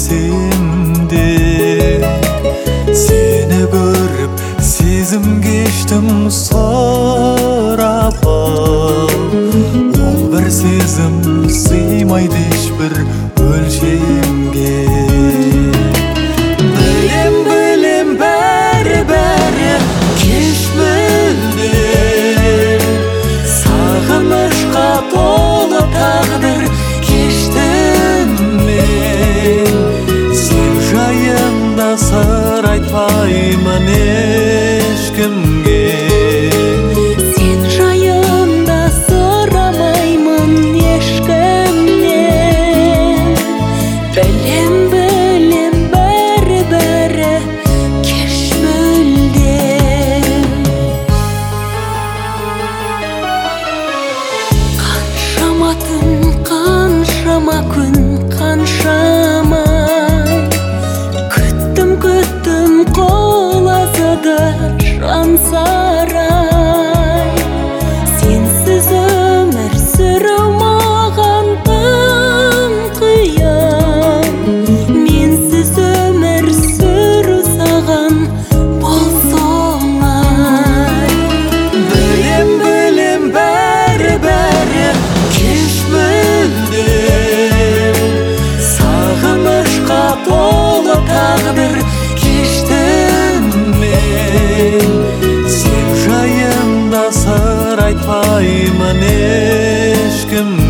desem de seni görüp сезім кештім сұрап ol бір сезім сыймайды ешбір өлшемге білем бәрі кеш мүлде сағынышқа толы тағдыр кештім мен сен жайында сыр айтпаймын ешкімге сен жайында сұрамаймын ешкімнен білем бәрі кеш мүлде қаншама түн қаншама күн қаншама күттім қол азады жан сарай сенсіз өмір сүру маған тым қиын менсіз өмір сүру саған болса оңай білем бәрі кеш мүлде сағынышқа толы тағдыр кештім мен сен жайында сыр айтпаймын ешкім